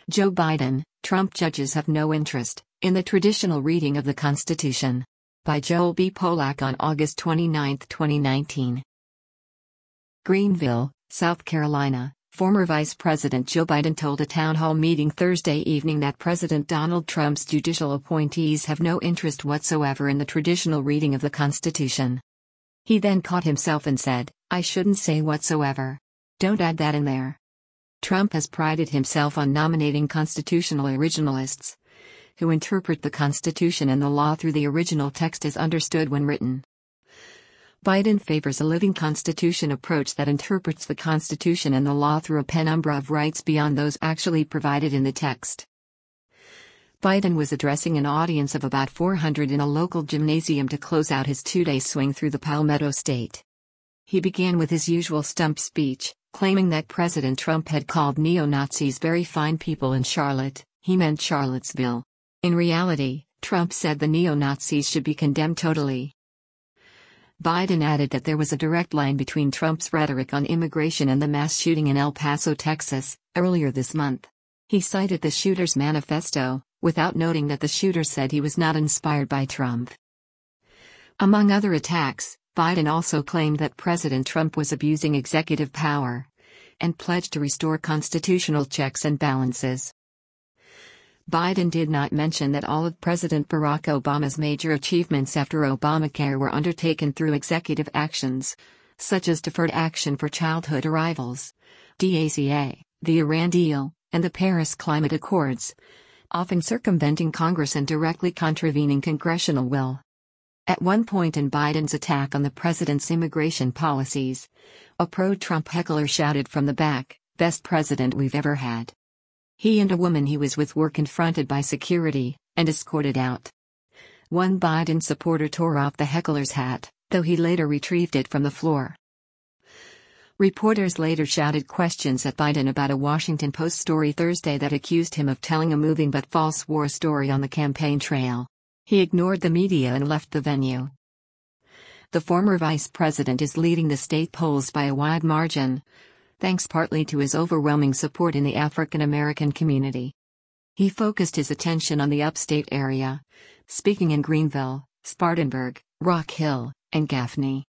Joe Biden, Trump judges have no interest in the traditional reading of the Constitution. By Joel B. Polak on August 29, 2019. Greenville, South Carolina. Former Vice President Joe Biden told a town hall meeting Thursday evening that President Donald Trump's judicial appointees have no interest whatsoever in the traditional reading of the Constitution. He then caught himself and said, "I shouldn't say whatsoever. Don't add that in there." Trump has prided himself on nominating constitutional originalists, who interpret the Constitution and the law through the original text as understood when written. Biden favors a living Constitution approach that interprets the Constitution and the law through a penumbra of rights beyond those actually provided in the text. Biden was addressing an audience of about 400 in a local gymnasium to close out his two-day swing through the Palmetto State. He began with his usual stump speech, claiming that President Trump had called neo-Nazis very fine people in Charlotte. He meant Charlottesville. In reality, Trump said the neo-Nazis should be condemned totally. Biden added that there was a direct line between Trump's rhetoric on immigration and the mass shooting in El Paso, Texas, earlier this month. He cited the shooter's manifesto, without noting that the shooter said he was not inspired by Trump. Among other attacks, Biden also claimed that President Trump was abusing executive power and pledged to restore constitutional checks and balances. Biden did not mention that all of President Barack Obama's major achievements after Obamacare were undertaken through executive actions, such as Deferred Action for Childhood Arrivals, DACA, the Iran deal, and the Paris Climate Accords, often circumventing Congress and directly contravening congressional will. At one point in Biden's attack on the president's immigration policies, a pro-Trump heckler shouted from the back, "Best president we've ever had." He and a woman he was with were confronted by security and escorted out. One Biden supporter tore off the heckler's hat, though he later retrieved it from the floor. Reporters later shouted questions at Biden about a Washington Post story Thursday that accused him of telling a moving but false war story on the campaign trail. He ignored the media and left the venue. The former vice president is leading the state polls by a wide margin, thanks partly to his overwhelming support in the African American community. He focused his attention on the upstate area, speaking in Greenville, Spartanburg, Rock Hill, and Gaffney.